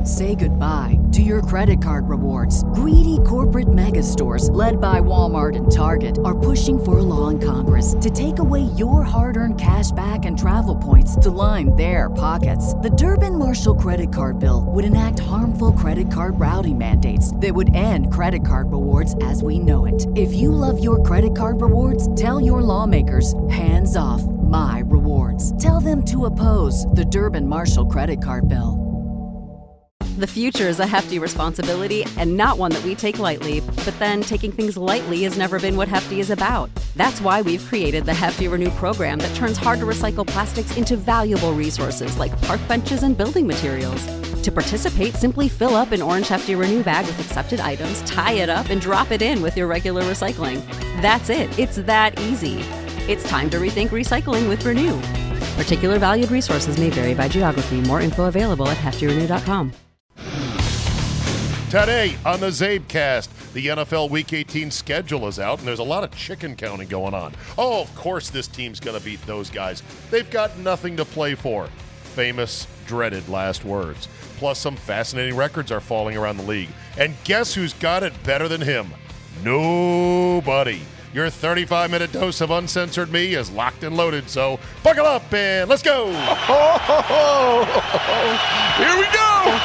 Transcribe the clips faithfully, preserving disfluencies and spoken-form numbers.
Say goodbye to your credit card rewards. Greedy corporate mega stores, led by Walmart and Target, are pushing for a law in Congress to take away your hard-earned cash back and travel points to line their pockets. The Durbin-Marshall credit card bill would enact harmful credit card routing mandates that would end credit card rewards as we know it. If you love your credit card rewards, tell your lawmakers, hands off my rewards. Tell them to oppose the Durbin-Marshall credit card bill. The future is a hefty responsibility and not one that we take lightly. But then taking things lightly has never been what Hefty is about. That's why we've created the Hefty Renew program that turns hard-to-recycle plastics into valuable resources like park benches and building materials. To participate, simply fill up an orange Hefty Renew bag with accepted items, tie it up, and drop it in with your regular recycling. That's it. It's that easy. It's time to rethink recycling with Renew. Particular valued resources may vary by geography. More info available at hefty renew dot com. Today on the Zabecast, the N F L Week eighteen schedule is out, and there's a lot of chicken counting going on. Oh, of course this team's going to beat those guys. They've got nothing to play for. Famous, dreaded last words. Plus, some fascinating records are falling around the league. And guess who's got it better than him? Nobody. Your thirty-five minute dose of uncensored me is locked and loaded, so buckle up and let's go. Here we go.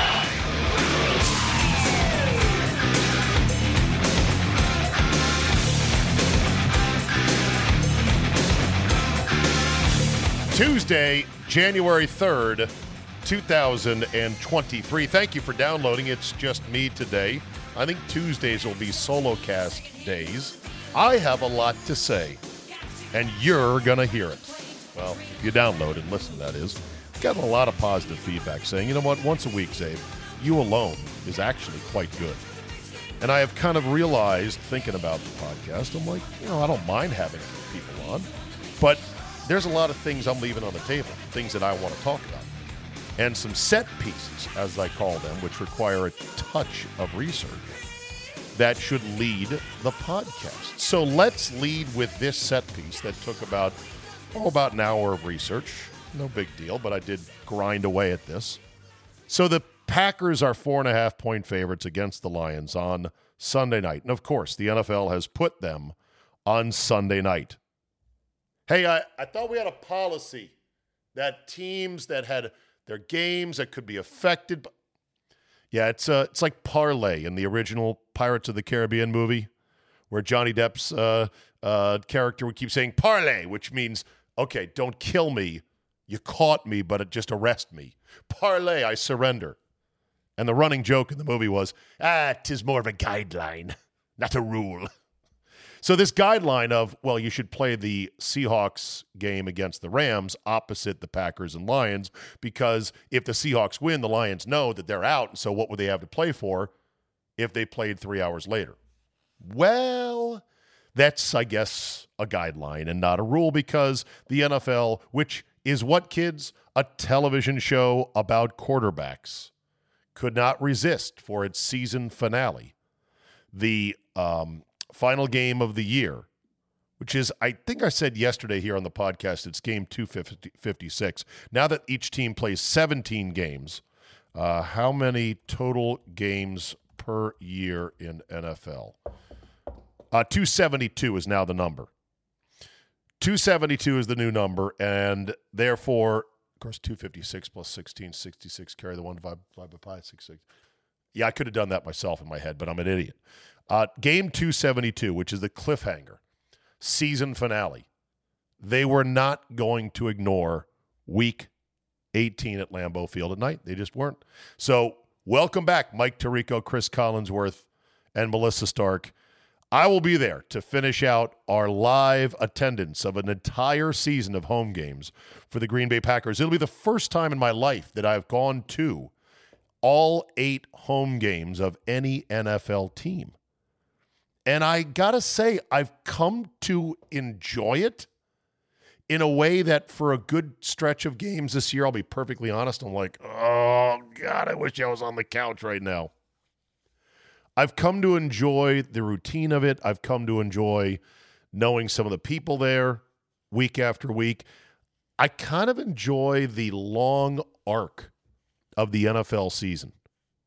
Tuesday, January third, two thousand twenty-three. Thank you for downloading. It's just me today. I think Tuesdays will be solo cast days. I have a lot to say, and you're going to hear it. Well, if you download and listen, that is. I've gotten a lot of positive feedback saying, you know what, once a week, Zabe, you alone is actually quite good. And I have kind of realized, thinking about the podcast, I'm like, you know, I don't mind having people on, but there's a lot of things I'm leaving on the table, things that I want to talk about. And some set pieces, as I call them, which require a touch of research, that should lead the podcast. So let's lead with this set piece that took about, oh, about an hour of research. No big deal, but I did grind away at this. So the Packers are four and a half point favorites against the Lions on Sunday night. And of course, the N F L has put them on Sunday night. Hey, I, I thought we had a policy that teams that had their games that could be affected. By, yeah, it's uh, it's like Parlay in the original Pirates of the Caribbean movie, where Johnny Depp's uh, uh, character would keep saying parlay, which means, okay, don't kill me. You caught me, but it just arrest me. Parlay, I surrender. And the running joke in the movie was, ah, 'tis more of a guideline, not a rule. So this guideline of, well, you should play the Seahawks game against the Rams opposite the Packers and Lions, because if the Seahawks win, the Lions know that they're out, and so what would they have to play for if they played three hours later? Well, that's, I guess, a guideline and not a rule, because the N F L, which is what, kids? A television show about quarterbacks, could not resist for its season finale. The um, final game of the year, which is, I think I said yesterday here on the podcast, it's game two fifty-six. Now that each team plays seventeen games, uh, how many total games per year in N F L? Uh, two seventy-two is now the number. two seventy-two is the new number, and therefore, of course, two fifty-six plus sixteen, sixty-six, carry the one, divide by pi, sixty-six. Yeah, I could have done that myself in my head, but I'm an idiot. Uh, game two seventy-two, which is the cliffhanger, season finale. They were not going to ignore week eighteen at Lambeau Field at night. They just weren't. So welcome back, Mike Tirico, Chris Collinsworth, and Melissa Stark. I will be there to finish out our live attendance of an entire season of home games for the Green Bay Packers. It'll be the first time in my life that I've gone to all eight home games of any N F L team. And I got to say, I've come to enjoy it in a way that for a good stretch of games this year, I'll be perfectly honest, I'm like, oh, God, I wish I was on the couch right now. I've come to enjoy the routine of it. I've come to enjoy knowing some of the people there week after week. I kind of enjoy the long arc of the N F L season.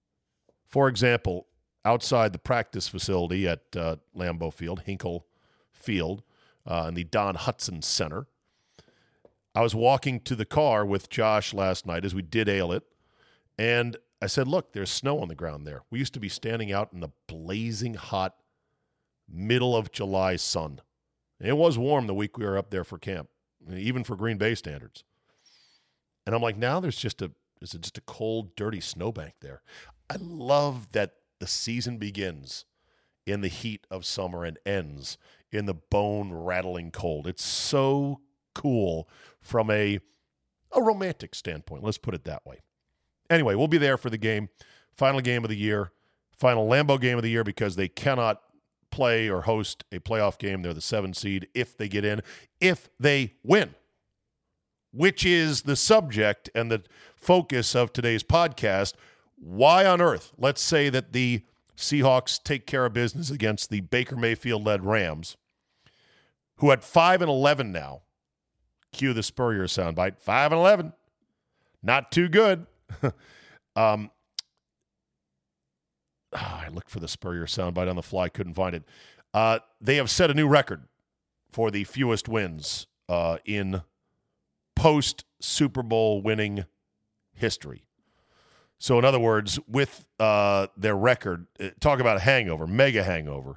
For example, outside the practice facility at uh, Lambeau Field, Hinkle Field, uh, in the Don Hutson Center, I was walking to the car with Josh last night as we did ale it, and I said, look, there's snow on the ground there. We used to be standing out in the blazing hot middle of July sun. And it was warm the week we were up there for camp, even for Green Bay standards. And I'm like, now there's just a there's just a cold, dirty snowbank there. I love that the season begins in the heat of summer and ends in the bone-rattling cold. It's so cool from a, a romantic standpoint. Let's put it that way. Anyway, we'll be there for the game, final game of the year, final Lambeau game of the year, because they cannot play or host a playoff game. They're the seven seed if they get in, if they win, which is the subject and the focus of today's podcast. Why on earth, let's say that the Seahawks take care of business against the Baker Mayfield-led Rams, who at five and eleven now, cue the Spurrier soundbite, five and eleven, not too good. um, oh, I looked for the Spurrier soundbite on the fly, couldn't find it. Uh, they have set a new record for the fewest wins uh, in post-Super Bowl winning history. So, in other words, with uh, their record, talk about a hangover, mega hangover.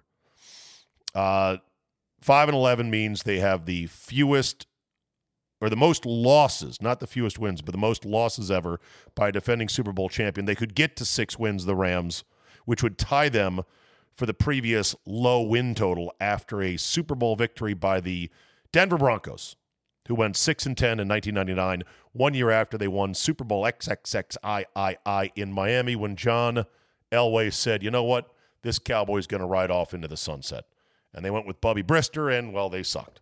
Uh, five and eleven means they have the fewest, or the most losses, not the fewest wins, but the most losses ever by a defending Super Bowl champion. They could get to six wins, the Rams, which would tie them for the previous low win total after a Super Bowl victory by the Denver Broncos, who went six and ten in nineteen ninety-nine, one year after they won Super Bowl triple X in Miami, when John Elway said, you know what, this Cowboy's going to ride off into the sunset. And they went with Bubby Brister, and, well, they sucked.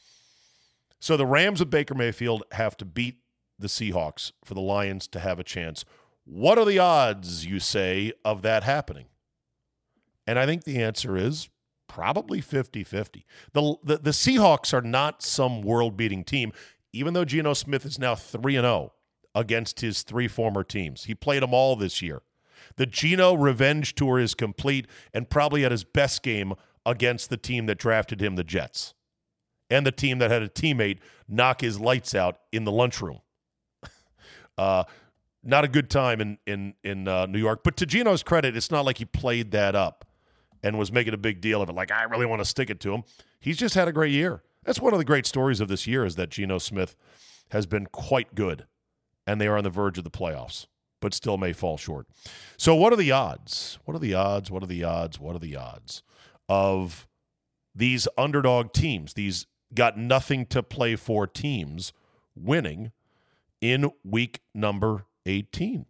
So the Rams of Baker Mayfield have to beat the Seahawks for the Lions to have a chance. What are the odds, you say, of that happening? And I think the answer is probably fifty-fifty. The, the, the Seahawks are not some world-beating team, even though Geno Smith is now three and oh against his three former teams. He played them all this year. The Geno revenge tour is complete, and probably at his best game against the team that drafted him, the Jets, and the team that had a teammate knock his lights out in the lunchroom. uh, not a good time in in in uh, New York. But to Geno's credit, it's not like he played that up and was making a big deal of it, like, I really want to stick it to him. He's just had a great year. That's one of the great stories of this year, is that Geno Smith has been quite good, and they are on the verge of the playoffs, but still may fall short. So what are the odds? What are the odds? What are the odds? What are the odds of these underdog teams, these got nothing to play for teams, winning in week number eighteen?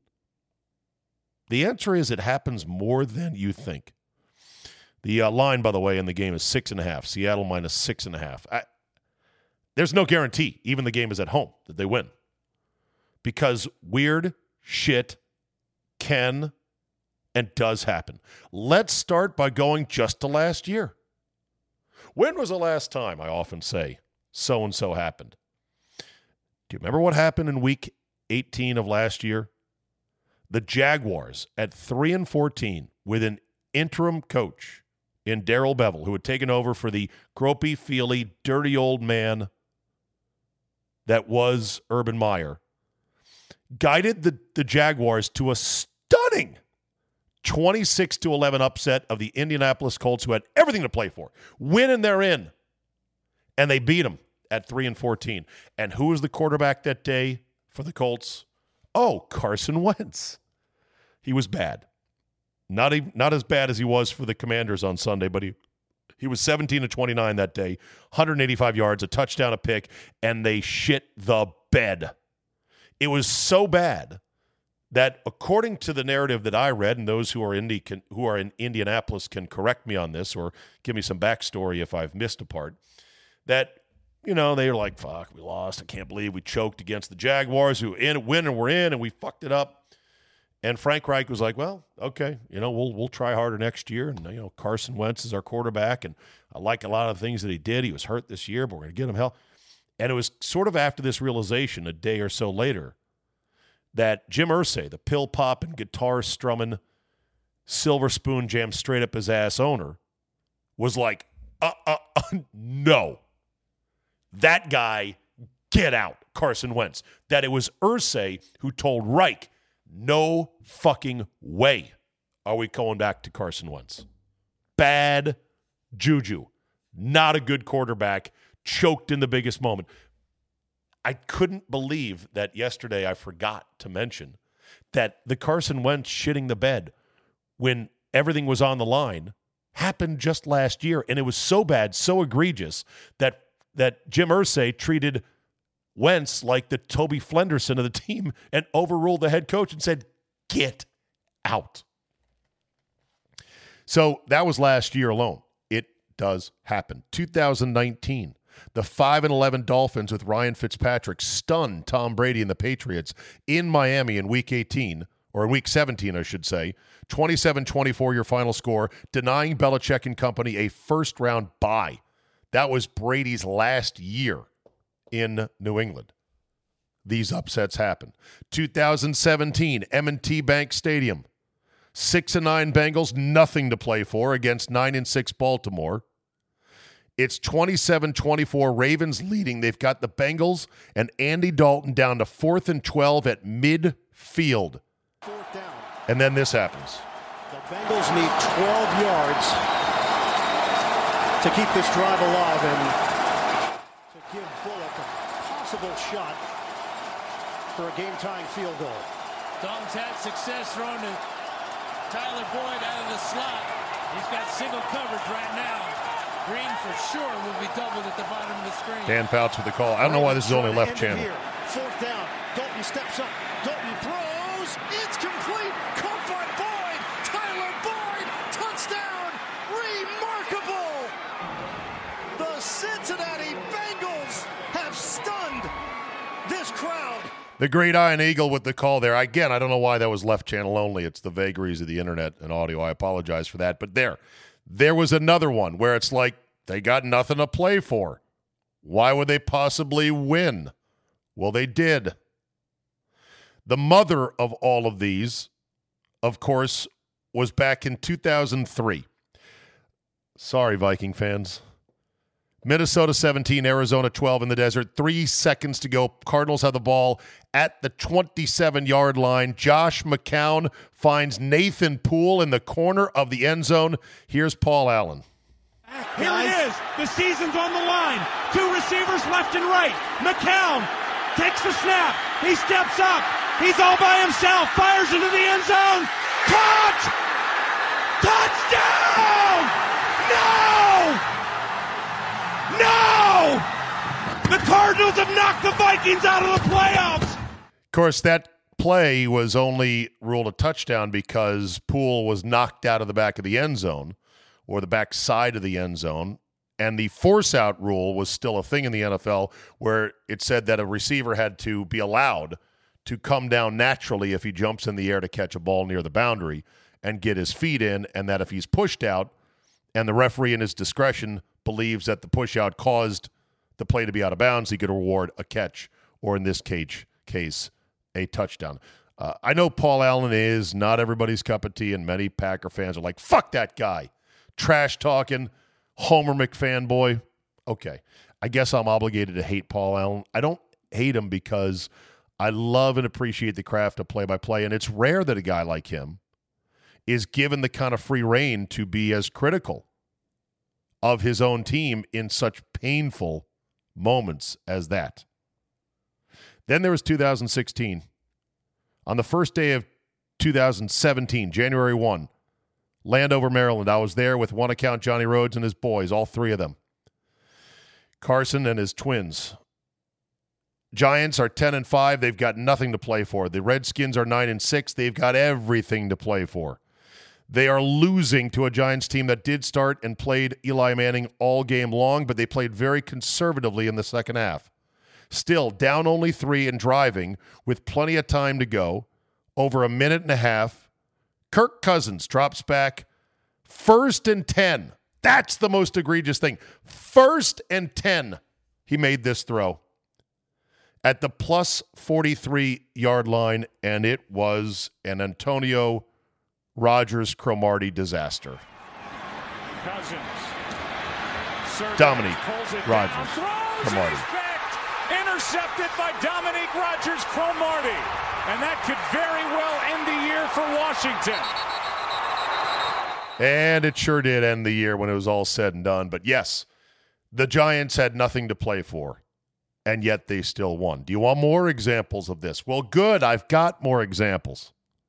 The answer is it happens more than you think. The uh, line, by the way, in the game is six and a half. Seattle minus six and a half. I, there's no guarantee, even the game is at home, that they win, because weird shit can and does happen. Let's start by going just to last year. When was the last time, I often say, so-and-so happened? Do you remember what happened in week eighteen of last year? The Jaguars at three and fourteen with an interim coach in Darrell Bevell, who had taken over for the gropey, feely, dirty old man that was Urban Meyer, guided the, the Jaguars to a stunning twenty-six to eleven upset of the Indianapolis Colts, who had everything to play for. Win and they're in. And they beat them at three and fourteen. And who was the quarterback that day for the Colts? Oh, Carson Wentz. He was bad. Not even, not as bad as he was for the Commanders on Sunday, but he he was seventeen to twenty-nine that day, one hundred eighty-five yards, a touchdown, a pick, and they shit the bed. It was so bad that, according to the narrative that I read, and those who are Indy can, who are in Indianapolis can correct me on this or give me some backstory if I've missed a part, that, you know, they were like, fuck, we lost. I can't believe we choked against the Jaguars, who in win and we're in, and we fucked it up. And Frank Reich was like, well, okay, you know, we'll we'll try harder next year. And, you know, Carson Wentz is our quarterback, and I like a lot of the things that he did. He was hurt this year, but we're going to get him help. And it was sort of after this realization, a day or so later, that Jim Irsay, the pill pop and guitar strumming silver spoon jammed straight up his ass owner was like, uh, uh, uh, no. That guy, get out, Carson Wentz. That it was Irsay who told Reich, no fucking way are we going back to Carson Wentz. Bad juju. Not a good quarterback. Choked in the biggest moment. I couldn't believe that yesterday I forgot to mention that the Carson Wentz shitting the bed when everything was on the line happened just last year, and it was so bad, so egregious, that that Jim Irsay treated Wentz like the Toby Flenderson of the team and overruled the head coach and said, get out. So that was last year alone. It does happen. two thousand nineteen, the five and eleven Dolphins with Ryan Fitzpatrick stunned Tom Brady and the Patriots in Miami in week eighteen, or in week seventeen, I should say. twenty-seven twenty-four your final score, denying Belichick and company a first-round bye. That was Brady's last year in New England. These upsets happen. two thousand seventeen, M and T Bank Stadium. Six and nine Bengals, nothing to play for against nine and six Baltimore. It's twenty-seven twenty-four Ravens leading. They've got the Bengals and Andy Dalton down to fourth and twelve at midfield. Fourth down. And then this happens. The Bengals need twelve yards to keep this drive alive and to give Bullock a possible shot for a game-tying field goal. Dalton's had success throwing to Tyler Boyd out of the slot. He's got single coverage right now. Green for sure will be doubled at the bottom of the screen. Dan Fouts with the call. I don't know why this is only left channel. Here. Fourth down. Dalton steps up. Dalton throws. It's complete. Caught by Boyd. Tyler Boyd. Touchdown. Remarkable. The Cincinnati Bengals have stunned this crowd. The Great Iron Eagle with the call there. Again, I don't know why that was left channel only. It's the vagaries of the internet and audio. I apologize for that. But there, there was another one where it's like they got nothing to play for. Why would they possibly win? Well, they did. The mother of all of these, of course, was back in two thousand three. Sorry, Viking fans. Minnesota seventeen, Arizona twelve in the desert. Three seconds to go. Cardinals have the ball at the twenty-seven-yard line. Josh McCown finds Nathan Poole in the corner of the end zone. Here's Paul Allen. Here it is. The season's on the line. Two receivers left and right. McCown takes the snap. He steps up. He's all by himself. Fires into the end zone. Caught! Touchdown! No! No! The Cardinals have knocked the Vikings out of the playoffs. Of course, that play was only ruled a touchdown because Poole was knocked out of the back of the end zone or the back side of the end zone. And the force-out rule was still a thing in the N F L where it said that a receiver had to be allowed to come down naturally if he jumps in the air to catch a ball near the boundary and get his feet in, and that if he's pushed out and the referee in his discretion believes that the push-out caused the play to be out of bounds, he could award a catch, or in this case, case a touchdown. Uh, I know Paul Allen is not everybody's cup of tea, and many Packer fans are like, fuck that guy. Trash-talking, Homer McFanboy. Okay, I guess I'm obligated to hate Paul Allen. I don't hate him because I love and appreciate the craft of play-by-play, and it's rare that a guy like him is given the kind of free rein to be as critical of his own team in such painful moments as that. Then there was two thousand sixteen. On the first day of two thousand seventeen, January first, Landover, Maryland. I was there with one account, Johnny Rhodes and his boys, all three of them. Carson and his twins. Giants are ten and five. They've got nothing to play for. The Redskins are nine and six. They've got everything to play for. They are losing to a Giants team that did start and played Eli Manning all game long, but they played very conservatively in the second half. Still, down only three and driving with plenty of time to go. Over a minute and a half. Kirk Cousins drops back. First and ten. That's the most egregious thing. First and ten. He made this throw at the plus forty-three-yard line, and it was an Antonio Rodgers-Cromartie disaster. Cousins. Dominique Rodgers. Cromartie. Intercepted by Dominique Rodgers-Cromartie. And that could very well end the year for Washington. And it sure did end the year when it was all said and done. But yes, the Giants had nothing to play for, and yet they still won. Do you want more examples of this? Well, good. I've got more examples.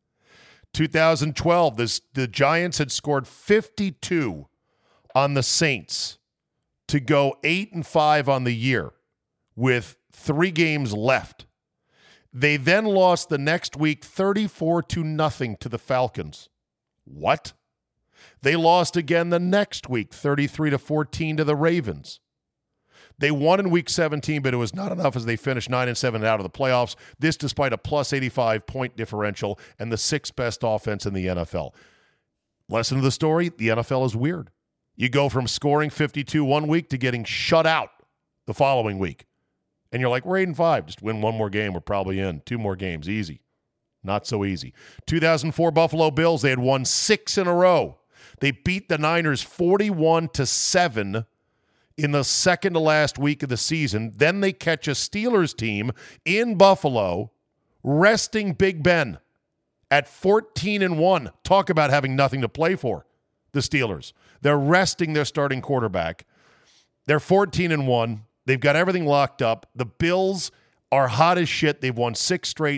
two thousand twelve, this, the Giants had scored fifty-two on the Saints to go eight and five on the year with three games left. They then lost the next week thirty-four to nothing to the Falcons. What? They lost again the next week, thirty-three to fourteen to the Ravens. They won in week seventeen, but it was not enough as they finished nine and seven out of the playoffs. This despite a plus eighty-five point differential and the sixth best offense in the N F L. Lesson of the story, the N F L is weird. You go from scoring fifty-two one week to getting shut out the following week. And you're like, we're eight and five. Just win one more game, we're probably in. Two more games, easy. Not so easy. two thousand four Buffalo Bills, they had won six in a row. They beat the Niners forty-one to seven in the second to last week of the season. Then they catch a Steelers team in Buffalo resting Big Ben at fourteen and one. Talk about having nothing to play for, the Steelers. They're resting their starting quarterback. They're fourteen and one. They've got everything locked up. The Bills are hot as shit. They've won six straight.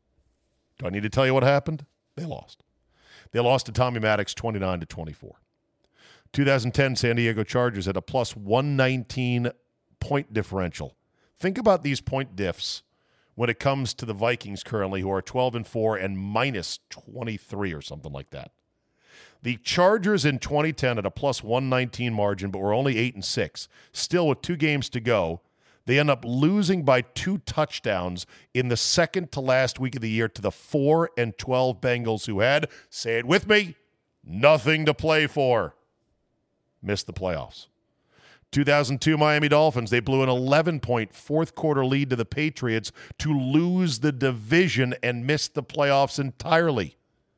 Do I need to tell you what happened? They lost. They lost to Tommy Maddox twenty-nine to twenty-four. two thousand ten San Diego Chargers had a plus one nineteen point differential. Think about these point diffs when it comes to the Vikings currently, who are twelve and four and minus twenty-three or something like that. The Chargers in twenty ten had a plus one nineteen margin, but were only eight and six. Still, with two games to go, they end up losing by two touchdowns in the second to last week of the year to the four and twelve Bengals, who had, say it with me, nothing to play for. Missed the playoffs. two thousand two Miami Dolphins, they blew an eleven point fourth quarter lead to the Patriots to lose the division and miss the playoffs entirely.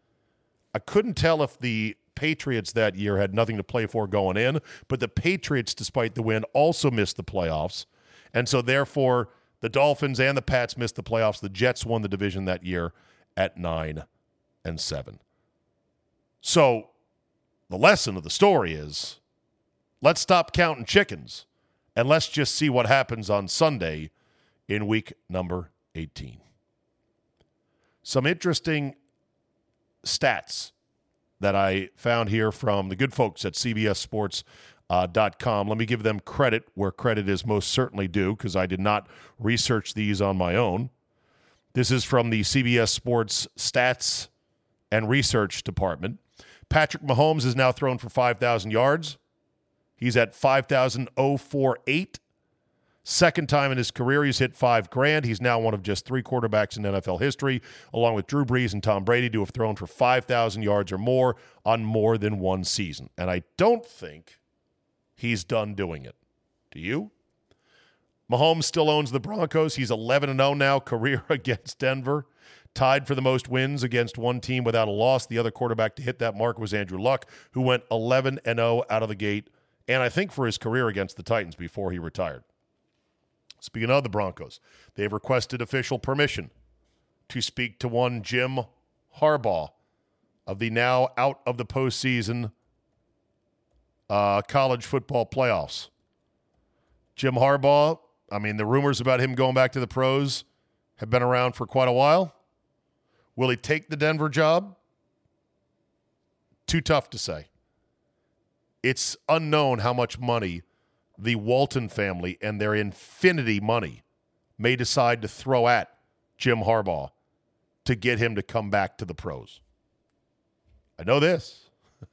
I couldn't tell if the Patriots that year had nothing to play for going in, but the Patriots, despite the win, also missed the playoffs. And so, therefore, the Dolphins and the Pats missed the playoffs. The Jets won the division that year at nine and seven. So, the lesson of the story is, let's stop counting chickens, and let's just see what happens on Sunday in week number eighteen. Some interesting stats that I found here from the good folks at C B S Sports dot com. Let me give them credit where credit is most certainly due, because I did not research these on my own. This is from the C B S Sports Stats and Research Department. Patrick Mahomes is now thrown for five thousand yards. He's at five thousand forty-eight. Second time in his career he's hit five grand. He's now one of just three quarterbacks in N F L history, along with Drew Brees and Tom Brady, to have thrown for five thousand yards or more on more than one season. And I don't think he's done doing it. Do you? Mahomes still owns the Broncos. He's eleven and oh now, career against Denver. Tied for the most wins against one team without a loss. The other quarterback to hit that mark was Andrew Luck, who went eleven and oh out of the gate, and I think for his career against the Titans before he retired. Speaking of the Broncos, they've requested official permission to speak to one Jim Harbaugh of the now out of the postseason uh, college football playoffs. Jim Harbaugh, I mean, the rumors about him going back to the pros have been around for quite a while. Will he take the Denver job? Too tough to say. It's unknown how much money the Walton family and their infinity money may decide to throw at Jim Harbaugh to get him to come back to the pros. I know this.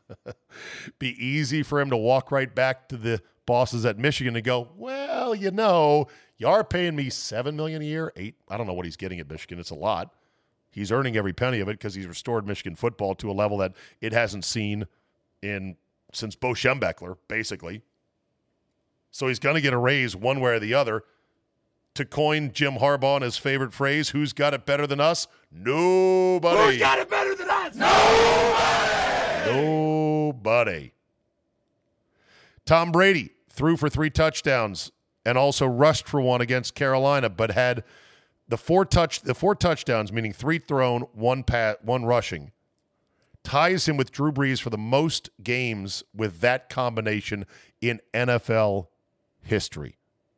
Be easy for him to walk right back to the bosses at Michigan and go, well, you know, you are paying me seven million dollars a year, eight. I don't know what he's getting at Michigan. It's a lot. He's earning every penny of it because he's restored Michigan football to a level that it hasn't seen in since Bo Schembechler, basically. So he's going to get a raise one way or the other. To coin Jim Harbaugh and his favorite phrase, who's got it better than us? Nobody. Who's got it better than us? Nobody. buddy. Tom Brady threw for three touchdowns and also rushed for one against Carolina, but had the four touch the four touchdowns, meaning three thrown, one pat, one rushing, ties him with Drew Brees for the most games with that combination in N F L history.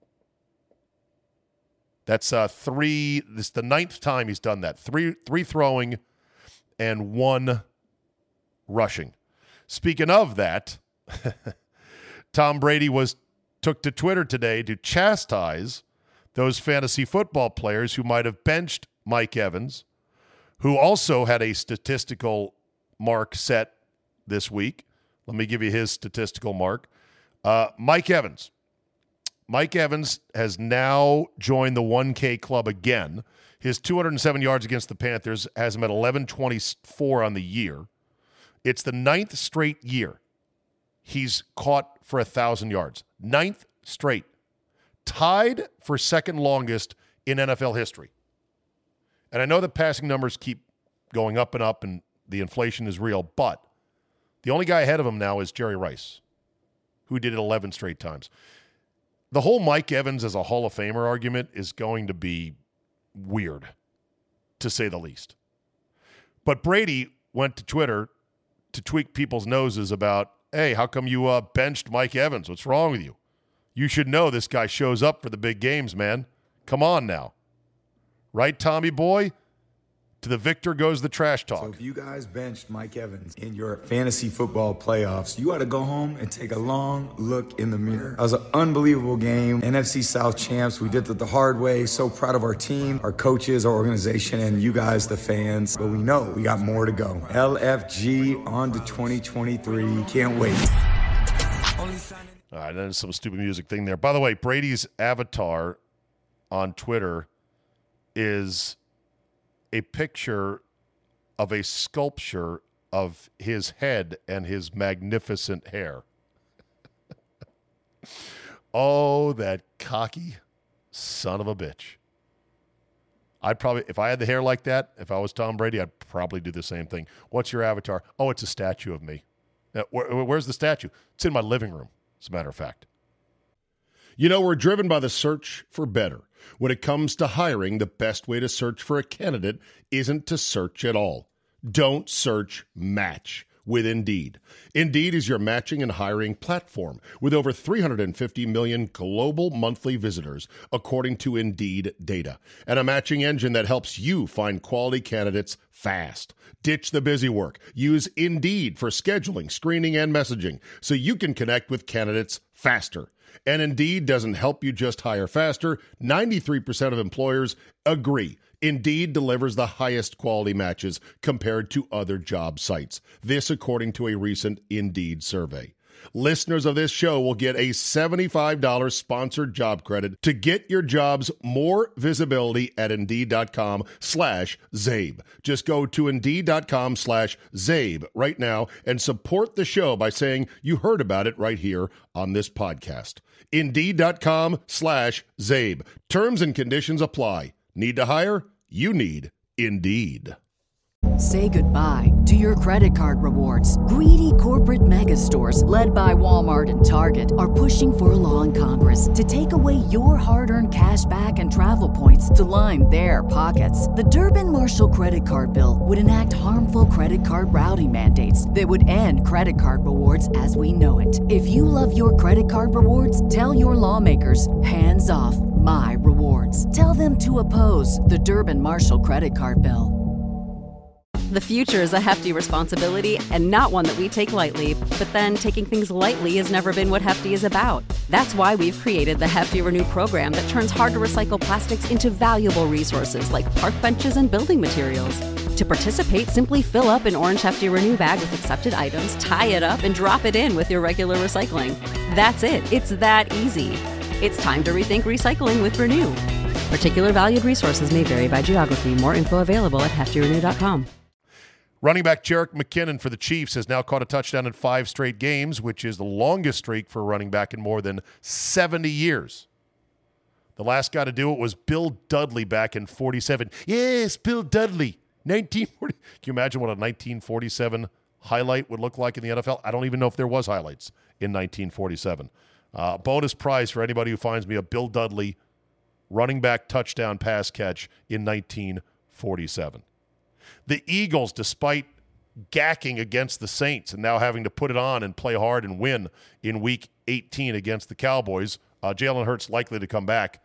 That's uh, three. This is the ninth time he's done that. Three, three throwing, and one rushing. Speaking of that, Tom Brady was took to Twitter today to chastise those fantasy football players who might have benched Mike Evans, who also had a statistical mark set this week. Let me give you his statistical mark. Uh, Mike Evans. Mike Evans has now joined the one K club again. His two hundred seven yards against the Panthers has him at eleven twenty-four on the year. It's the ninth straight year he's caught for one thousand yards. Ninth straight. Tied for second longest in N F L history. And I know the passing numbers keep going up and up and the inflation is real, but the only guy ahead of him now is Jerry Rice, who did it eleven straight times. The whole Mike Evans as a Hall of Famer argument is going to be weird, to say the least. But Brady went to Twitter to tweak people's noses about, hey, how come you uh, benched Mike Evans? What's wrong with you? You should know this guy shows up for the big games, man. Come on now. Right, Tommy boy? To the victor goes the trash talk. So if you guys benched Mike Evans in your fantasy football playoffs, you ought to go home and take a long look in the mirror. It was an unbelievable game. N F C South champs. We did it the hard way. So proud of our team, our coaches, our organization, and you guys, the fans. But we know we got more to go. L F G on to twenty twenty-three. Can't wait. All right, there's some stupid music thing there. By the way, Brady's avatar on Twitter is a picture of a sculpture of his head and his magnificent hair. Oh, that cocky son of a bitch. I'd probably, if I had the hair like that, if I was Tom Brady, I'd probably do the same thing. What's your avatar? Oh, it's a statue of me. Now, where, where's the statue? It's in my living room, as a matter of fact. You know, we're driven by the search for better. When it comes to hiring, the best way to search for a candidate isn't to search at all. Don't search, match with Indeed. Indeed is your matching and hiring platform with over three hundred fifty million global monthly visitors, according to Indeed data, and a matching engine that helps you find quality candidates fast. Ditch the busy work. Use Indeed for scheduling, screening, and messaging so you can connect with candidates faster. And Indeed doesn't help you just hire faster. ninety-three percent of employers agree. Indeed delivers the highest quality matches compared to other job sites. This according to a recent Indeed survey. Listeners of this show will get a seventy-five dollars sponsored job credit to get your jobs more visibility at Indeed.com slash Zabe. Just go to Indeed.com slash Zabe right now and support the show by saying you heard about it right here on this podcast. Indeed.com slash Zabe. Terms and conditions apply. Need to hire? You need Indeed. Say goodbye to your credit card rewards. Greedy corporate mega stores, led by Walmart and Target, are pushing for a law in Congress to take away your hard-earned cash back and travel points to line their pockets. The Durbin-Marshall credit card bill would enact harmful credit card routing mandates that would end credit card rewards as we know it. If you love your credit card rewards, tell your lawmakers, hands off my rewards. Tell them to oppose the Durbin-Marshall credit card bill. The future is a hefty responsibility and not one that we take lightly. But then taking things lightly has never been what Hefty is about. That's why we've created the Hefty Renew program that turns hard-to-recycle plastics into valuable resources like park benches and building materials. To participate, simply fill up an orange Hefty Renew bag with accepted items, tie it up, and drop it in with your regular recycling. That's it. It's that easy. It's time to rethink recycling with Renew. Particular valued resources may vary by geography. More info available at hefty renew dot com. Running back Jerick McKinnon for the Chiefs has now caught a touchdown in five straight games, which is the longest streak for a running back in more than seventy years. The last guy to do it was Bill Dudley back in forty-seven. Yes, Bill Dudley, nineteen forty. Can you imagine what a nineteen forty-seven highlight would look like in the N F L. I don't even know if there was highlights in nineteen forty-seven. Uh, bonus prize for anybody who finds me a Bill Dudley running back touchdown pass catch in nineteen forty-seven. The Eagles, despite gacking against the Saints and now having to put it on and play hard and win in week eighteen against the Cowboys, uh, Jalen Hurts likely to come back.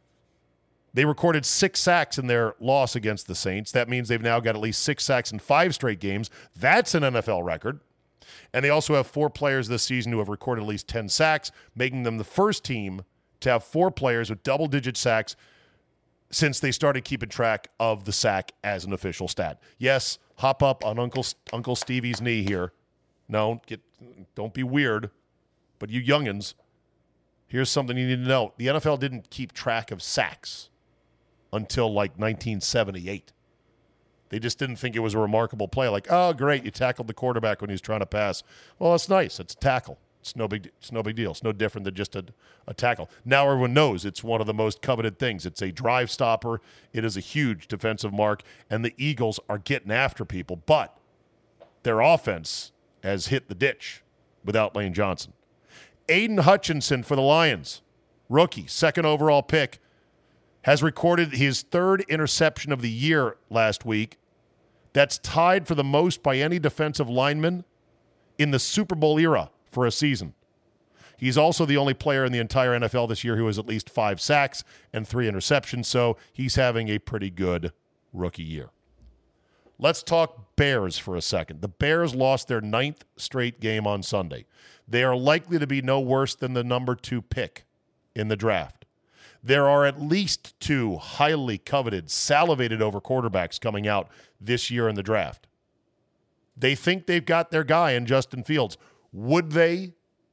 They recorded six sacks in their loss against the Saints. That means they've now got at least six sacks in five straight games. That's an N F L record. And they also have four players this season who have recorded at least ten sacks, making them the first team to have four players with double-digit sacks since they started keeping track of the sack as an official stat. Yes, hop up on Uncle Uncle Stevie's knee here. No, get, don't be weird. But you youngins, here's something you need to know. The N F L didn't keep track of sacks until like nineteen seventy-eight. They just didn't think it was a remarkable play. Like, oh, great, you tackled the quarterback when he was trying to pass. Well, that's nice. It's a tackle. It's no big, it's no big deal. It's no different than just a, a tackle. Now everyone knows it's one of the most coveted things. It's a drive stopper. It is a huge defensive mark, and the Eagles are getting after people. But their offense has hit the ditch without Lane Johnson. Aiden Hutchinson for the Lions, rookie, second overall pick, has recorded his third interception of the year last week. That's tied for the most by any defensive lineman in the Super Bowl era for a season. He's also the only player in the entire N F L this year who has at least five sacks and three interceptions, so he's having a pretty good rookie year. Let's talk Bears for a second. The Bears lost their ninth straight game on Sunday. They are likely to be no worse than the number two pick in the draft. There are at least two highly coveted, salivated over quarterbacks coming out this year in the draft. They think they've got their guy in Justin Fields. Would they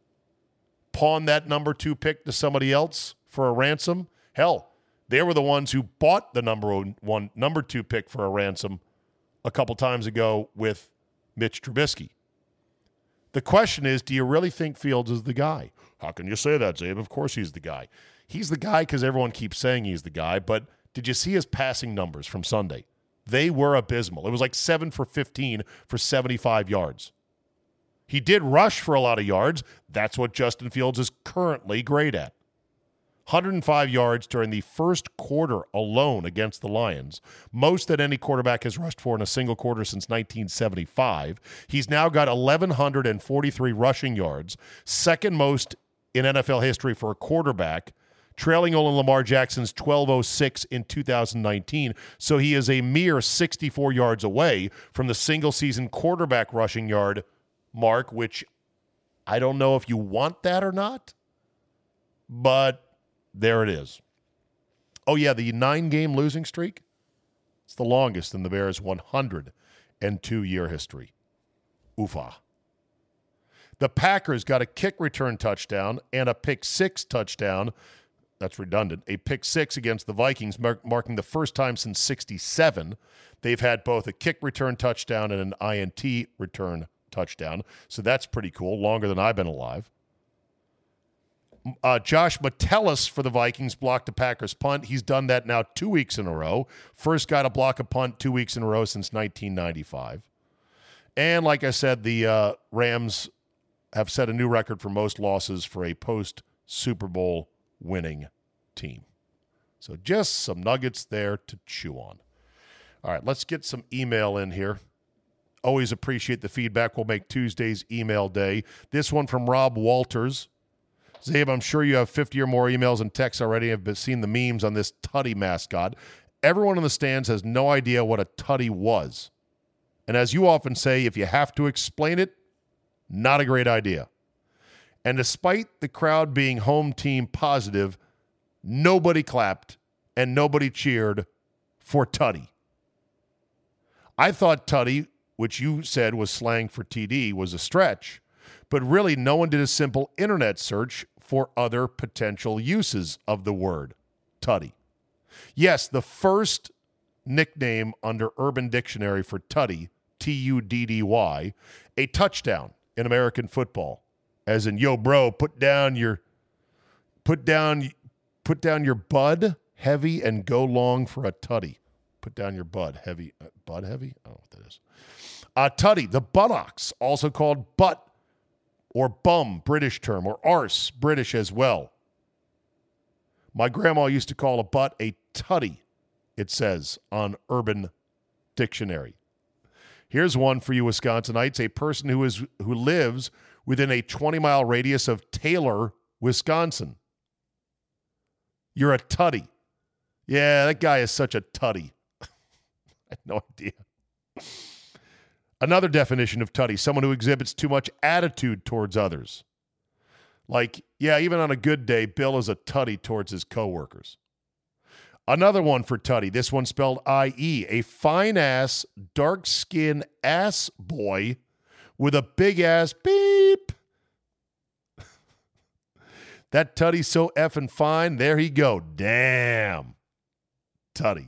pawn that number two pick to somebody else for a ransom? Hell, they were the ones who bought the number one, number two pick for a ransom a couple times ago with Mitch Trubisky. The question is, do you really think Fields is the guy? How can you say that, Zabe? Of course he's the guy. He's the guy because everyone keeps saying he's the guy, but did you see his passing numbers from Sunday? They were abysmal. It was like seven for fifteen for seventy-five yards. He did rush for a lot of yards. That's what Justin Fields is currently great at. one hundred five yards during the first quarter alone against the Lions, most that any quarterback has rushed for in a single quarter since nineteen seventy-five. He's now got one thousand one hundred forty-three rushing yards, second most in N F L history for a quarterback, trailing only Lamar Jackson's twelve oh six in two thousand nineteen. So he is a mere sixty-four yards away from the single-season quarterback rushing yard mark, which I don't know if you want that or not, but there it is. Oh, yeah, the nine-game losing streak, it's the longest in the Bears' one hundred two year history. Oofa. The Packers got a kick return touchdown and a pick six touchdown. That's redundant. A pick six against the Vikings, mark, marking the first time since sixty-seven. They've had both a kick return touchdown and an I N T return touchdown. So that's pretty cool, longer than I've been alive. Uh, Josh Metellus for the Vikings blocked the Packers punt. He's done that now two weeks in a row. First guy to block a punt two weeks in a row since nineteen ninety-five. And like I said, the uh, Rams have set a new record for most losses for a post-Super Bowl winning team. So just some nuggets there to chew on. All right, let's get some email in here. Always appreciate the feedback. We'll make Tuesday's email day. This one from Rob Walters. Zabe, I'm sure you have fifty or more emails and texts already. I've seen the memes on this Tutty mascot. Everyone in the stands has no idea what a Tutty was. And as you often say, if you have to explain it, not a great idea. And despite the crowd being home team positive, nobody clapped and nobody cheered for Tutty. I thought Tutty, which you said was slang for T D, was a stretch, but really no one did a simple internet search for other potential uses of the word Tutty. Yes, the first nickname under Urban Dictionary for Tutty, T U D D Y, a touchdown in American football. As in, yo, bro, put down your put down put down your bud heavy and go long for a tutty. Put down your bud heavy. Uh, bud heavy? I don't know what that is. Uh, tutty, the buttocks, also called butt or bum, British term, or arse, British as well. My grandma used to call a butt a tutty, it says on Urban Dictionary. Here's one for you Wisconsinites, a person who is who lives within a twenty-mile radius of Taylor, Wisconsin. You're a tutty. Yeah, that guy is such a tutty. I had no idea. Another definition of tutty, someone who exhibits too much attitude towards others. Like, yeah, even on a good day, Bill is a tutty towards his coworkers. Another one for tutty, this one spelled I E, a fine-ass, dark-skinned ass boy with a big-ass beep. That tutty's so effing fine, there he go. Damn. Tutty.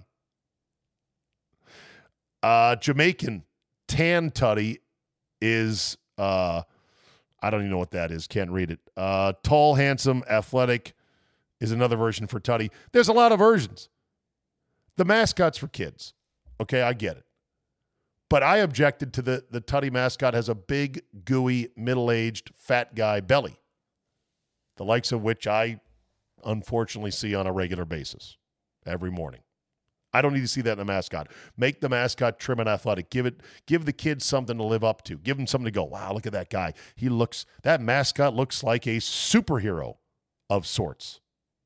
Uh, Jamaican tan tutty is, uh, I don't even know what that is. Can't read it. Uh, tall, handsome, athletic is another version for tutty. There's a lot of versions. The mascot's for kids. Okay, I get it. But I objected to the, the tutty mascot has a big, gooey, middle-aged, fat guy belly, the likes of which I unfortunately see on a regular basis every morning. I don't need to see that in the mascot. Make the mascot trim and athletic. Give it, give the kids something to live up to. Give them something to go, wow, look at that guy. He looks, that mascot looks like a superhero of sorts.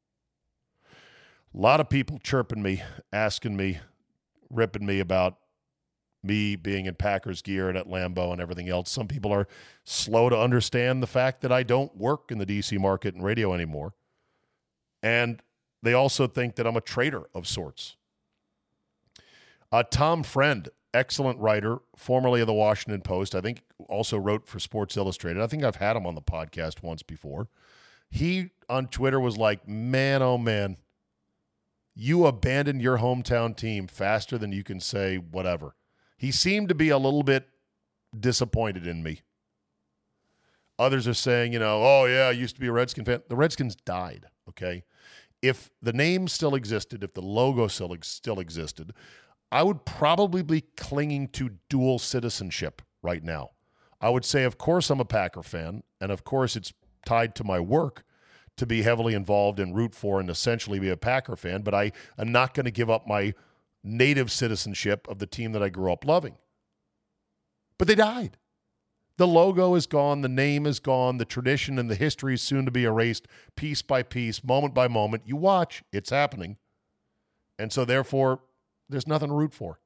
A lot of people chirping me, asking me, ripping me about me being in Packers gear and at Lambeau and everything else. Some people are slow to understand the fact that I don't work in the D C market and radio anymore. And they also think that I'm a traitor of sorts. Uh, Tom Friend, excellent writer, formerly of the Washington Post. I think also wrote for Sports Illustrated. I think I've had him on the podcast once before. He, on Twitter, was like, man, oh, man, you abandoned your hometown team faster than you can say whatever. He seemed to be a little bit disappointed in me. Others are saying, you know, oh, yeah, I used to be a Redskin fan. The Redskins died, okay? If the name still existed, if the logo still, still existed, I would probably be clinging to dual citizenship right now. I would say, of course, I'm a Packer fan, and of course it's tied to my work to be heavily involved and root for and essentially be a Packer fan, but I am not going to give up my native citizenship of the team that I grew up loving. But they died. The logo is gone, the name is gone, the tradition and the history is soon to be erased piece by piece, moment by moment. You watch, it's happening. And so therefore, there's nothing to root for.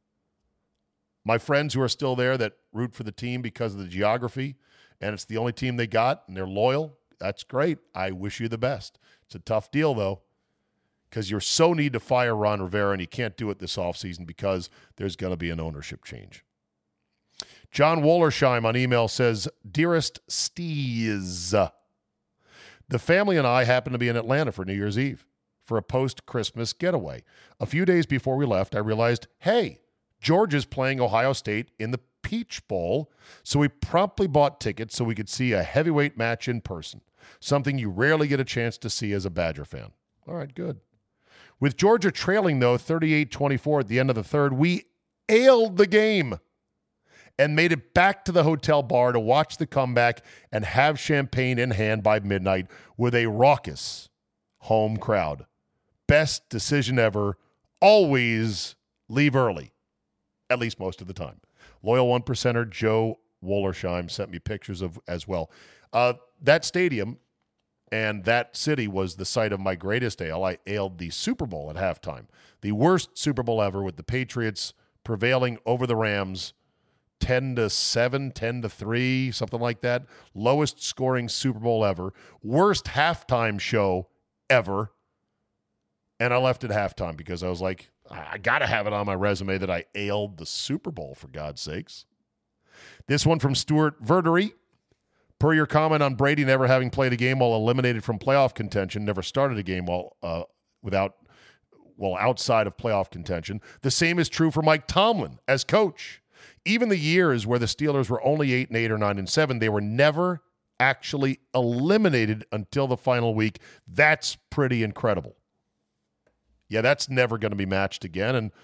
My friends who are still there that root for the team because of the geography, and it's the only team they got, and they're loyal, that's great. I wish you the best. It's a tough deal, though, because you're so need to fire Ron Rivera, and you can't do it this offseason because there's going to be an ownership change. John Wollersheim on email says, Dearest Steez, the family and I happened to be in Atlanta for New Year's Eve for a post-Christmas getaway. A few days before we left, I realized, hey, Georgia's playing Ohio State in the Peach Bowl, so we promptly bought tickets so we could see a heavyweight match in person, something you rarely get a chance to see as a Badger fan. All right, good. With Georgia trailing, though, thirty-eight twenty-four at the end of the third, we ailed the game and made it back to the hotel bar to watch the comeback and have champagne in hand by midnight with a raucous home crowd. Best decision ever. Always leave early, at least most of the time. Loyal one percenter Joe Wollersheim sent me pictures of as well. Uh, that stadium and that city was the site of my greatest ail. I ailed the Super Bowl at halftime. The worst Super Bowl ever, with the Patriots prevailing over the Rams ten to seven, ten to three, something like that. Lowest scoring Super Bowl ever. Worst halftime show ever. And I left at halftime because I was like, I got to have it on my resume that I ailed the Super Bowl, for God's sakes. This one from Stuart Verdery. Per your comment on Brady never having played a game while eliminated from playoff contention, never started a game while uh, without, well, outside of playoff contention. The same is true for Mike Tomlin as coach. Even the years where the Steelers were only eight and eight or nine and seven, they were never actually eliminated until the final week. That's pretty incredible. Yeah, that's never going to be matched again. And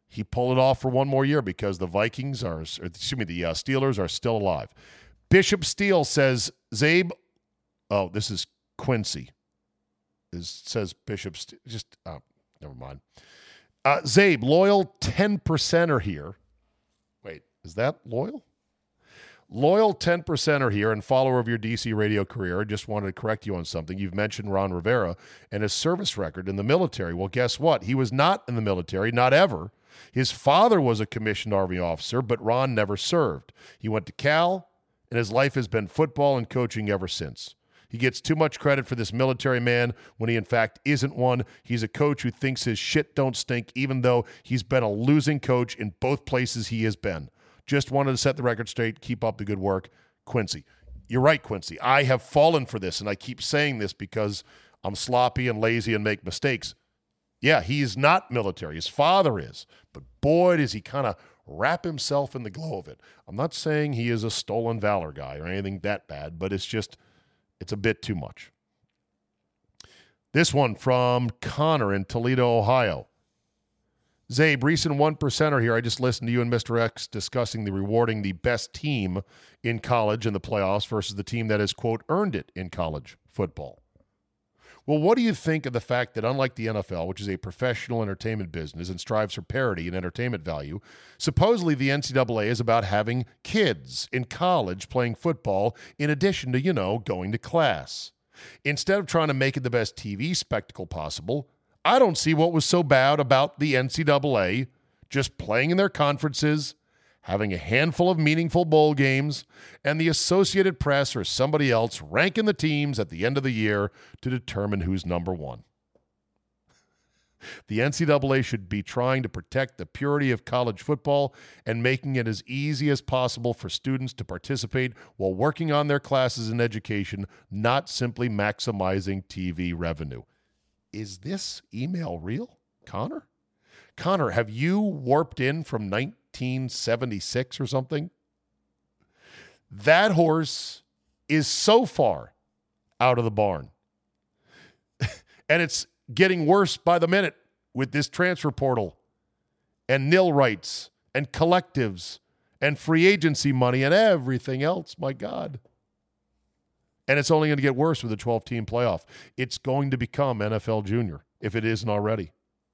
he pull it off for one more year because the Vikings are, or excuse me, the uh, Steelers are still alive. Bishop Steele says, Zabe, oh, this is Quincy. Is says Bishop Steele, just, oh, never mind. Uh, Zabe, loyal ten percenter here. Wait, is that loyal? Loyal ten percenter here and follower of your D C radio career. I just wanted to correct you on something. You've mentioned Ron Rivera and his service record in the military. Well, guess what? He was not in the military, not ever. His father was a commissioned Army officer, but Ron never served. He went to Cal, and his life has been football and coaching ever since. He gets too much credit for this military man when he, in fact, isn't one. He's a coach who thinks his shit don't stink, even though he's been a losing coach in both places he has been. Just wanted to set the record straight. Keep up the good work, Quincy. You're right, Quincy. I have fallen for this, and I keep saying this because I'm sloppy and lazy and make mistakes. Yeah, he's not military. His father is. But boy, does he kind of wrap himself in the glow of it. I'm not saying he is a stolen valor guy or anything that bad, but it's just, it's a bit too much. This one from Connor in Toledo, Ohio. Zabe, recent one percenter here. I just listened to you and Mister X discussing the rewarding the best team in college in the playoffs versus the team that has, quote, earned it in college football. Well, what do you think of the fact that unlike the N F L, which is a professional entertainment business and strives for parity and entertainment value, supposedly the N C double A is about having kids in college playing football in addition to, you know, going to class. Instead of trying to make it the best T V spectacle possible, I don't see what was so bad about the N C double A just playing in their conferences, having a handful of meaningful bowl games, and the Associated Press or somebody else ranking the teams at the end of the year to determine who's number one. The N C double A should be trying to protect the purity of college football and making it as easy as possible for students to participate while working on their classes and education, not simply maximizing T V revenue. Is this email real, Connor? Connor, have you warped in from nineteen seventy-six or something? That horse is so far out of the barn. And it's getting worse by the minute with this transfer portal and nil rights and collectives and free agency money and everything else. My God. And it's only going to get worse with a twelve-team playoff. It's going to become N F L Junior, if it isn't already.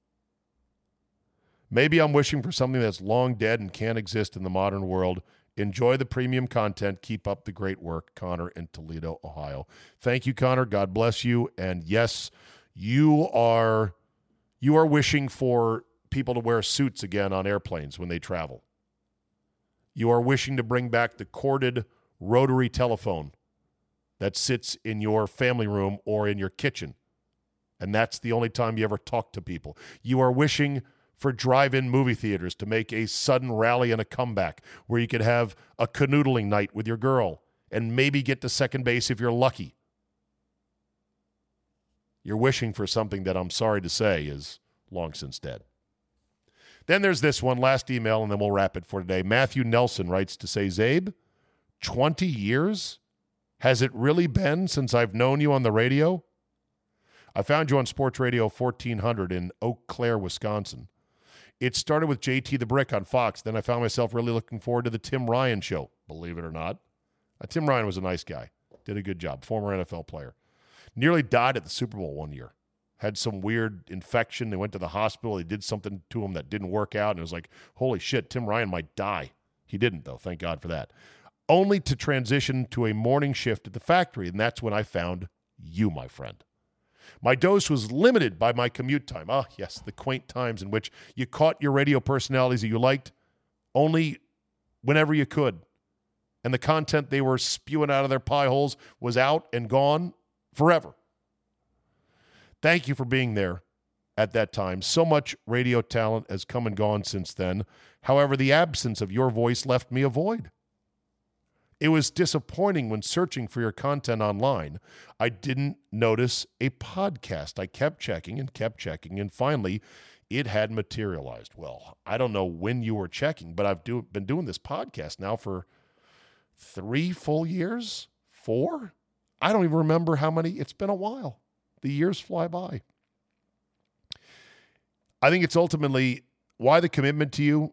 Maybe I'm wishing for something that's long dead and can't exist in the modern world. Enjoy the premium content. Keep up the great work, Connor in Toledo, Ohio. Thank you, Connor. God bless you. And yes, you are you are wishing for people to wear suits again on airplanes when they travel. You are wishing to bring back the corded rotary telephone that sits in your family room or in your kitchen. And that's the only time you ever talk to people. You are wishing for drive-in movie theaters to make a sudden rally and a comeback where you could have a canoodling night with your girl and maybe get to second base if you're lucky. You're wishing for something that I'm sorry to say is long since dead. Then there's this one, last email, and then we'll wrap it for today. Matthew Nelson writes to say, Zabe, twenty years? Has it really been since I've known you on the radio? I found you on Sports Radio fourteen hundred in Eau Claire, Wisconsin. It started with J T the Brick on Fox. Then I found myself really looking forward to the Tim Ryan show, believe it or not. Uh, Tim Ryan was a nice guy. Did a good job. Former N F L player. Nearly died at the Super Bowl one year. Had some weird infection. They went to the hospital. They did something to him that didn't work out. And it was like, holy shit, Tim Ryan might die. He didn't, though. Thank God for that. Only to transition to a morning shift at the factory. And that's when I found you, my friend. My dose was limited by my commute time. Ah, yes, the quaint times in which you caught your radio personalities that you liked only whenever you could. And the content they were spewing out of their pie holes was out and gone forever. Thank you for being there at that time. So much radio talent has come and gone since then. However, the absence of your voice left me a void. It was disappointing when searching for your content online. I didn't notice a podcast. I kept checking and kept checking, and finally, it had materialized. Well, I don't know when you were checking, but I've do, been doing this podcast now for three full years? Four? I don't even remember how many. It's been a while. The years fly by. I think it's ultimately Why the commitment to you?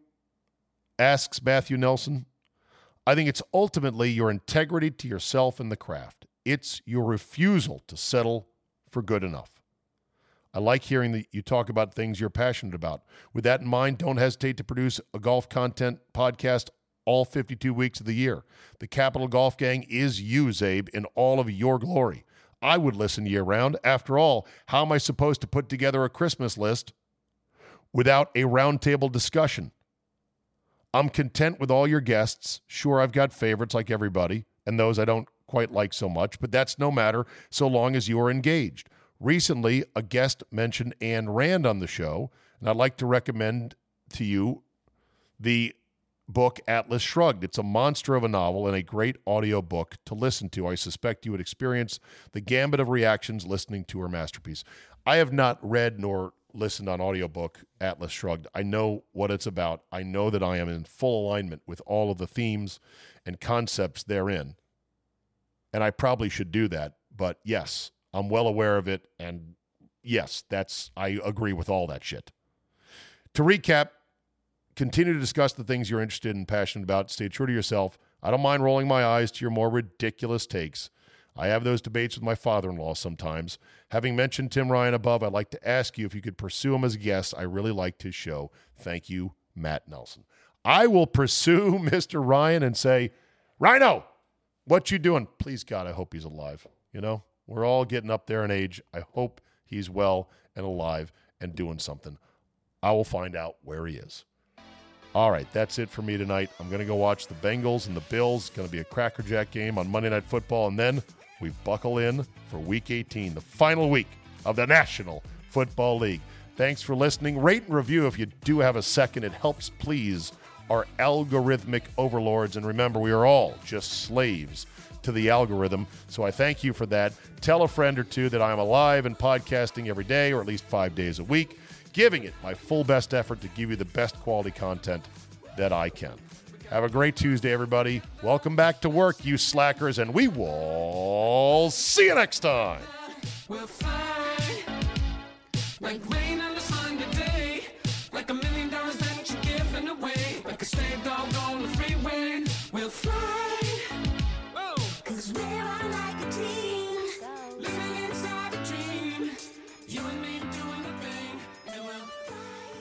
Asks Matthew Nelson. I think it's ultimately your integrity to yourself and the craft. It's your refusal to settle for good enough. I like hearing that you talk about things you're passionate about. With that in mind, don't hesitate to produce a golf content podcast all fifty-two weeks of the year. The Capital Golf Gang is you, Zabe, in all of your glory. I would listen year-round. After all, how am I supposed to put together a Christmas list without a roundtable discussion? I'm content with all your guests. Sure, I've got favorites like everybody, and those I don't quite like so much, but that's no matter so long as you are engaged. Recently, a guest mentioned Anne Rand on the show, and I'd like to recommend to you the book Atlas Shrugged. It's a monster of a novel and a great audio book to listen to. I suspect you would experience the gambit of reactions listening to her masterpiece. I have not read nor listened on audiobook Atlas Shrugged. I know what it's about. I know that I am in full alignment with all of the themes and concepts therein. And I probably should do that. But yes, I'm well aware of it. And yes, that's I agree with all that shit. To recap, continue to discuss the things you're interested and passionate about. Stay true to yourself. I don't mind rolling my eyes to your more ridiculous takes. I have those debates with my father-in-law sometimes. Having mentioned Tim Ryan above, I'd like to ask you if you could pursue him as a guest. I really liked his show. Thank you, Matt Nelson. I will pursue Mister Ryan and say, Rhino, what you doing? Please, God, I hope he's alive. You know, we're all getting up there in age. I hope he's well and alive and doing something. I will find out where he is. All right, that's it for me tonight. I'm going to go watch the Bengals and the Bills. It's going to be a crackerjack game on Monday Night Football, and then we buckle in for Week eighteen, the final week of the National Football League. Thanks for listening. Rate and review if you do have a second. It helps please our algorithmic overlords. And remember, we are all just slaves to the algorithm. So I thank you for that. Tell a friend or two that I'm alive and podcasting every day, or at least five days a week, giving it my full best effort to give you the best quality content that I can. Have a great Tuesday, everybody. Welcome back to work, you slackers, and we will see you next time. We'll fly like rain on a Sunday day, like a million dollars that you're giving away, like a stray dog on the freeway. We'll fly, whoa, cause we are like a team, living inside a dream. You and me doing the thing, and we'll fly.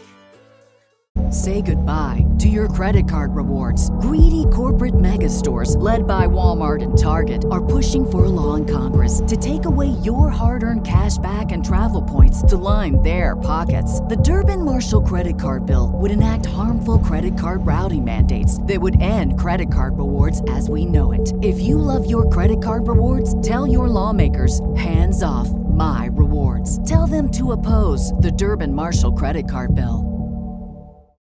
Say goodbye to your credit card rewards. Greedy corporate mega stores, led by Walmart and Target, are pushing for a law in Congress to take away your hard-earned cash back and travel points to line their pockets. The Durbin-Marshall credit card bill would enact harmful credit card routing mandates that would end credit card rewards as we know it. If you love your credit card rewards, tell your lawmakers, hands off my rewards. Tell them to oppose the Durbin-Marshall credit card bill.